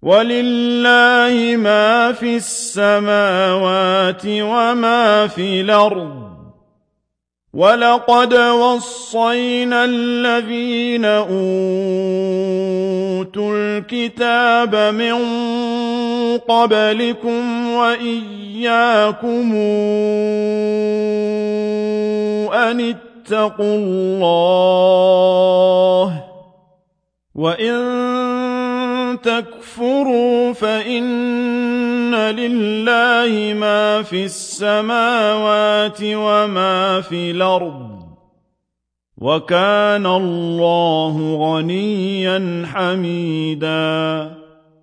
وَلِلَّهِ مَا فِي السَّمَاوَاتِ وَمَا فِي الْأَرْضِ ۗ وَلَقَدْ وَصَّيْنَا الَّذِينَ أُوتُوا الْكِتَابَ مِن قَبْلِكُمْ وَإِيَّاكُمْ أَنِ اتَّقُوا اللَّهَ ۚ وَإِن تَكْفُرُوا فَإِنَّ لِلَّهِ مَا فِي السَّمَاوَاتِ وَمَا فِي الْأَرْضِ ۚ وَكَانَ اللَّهُ غَنِيًّا حَمِيدًا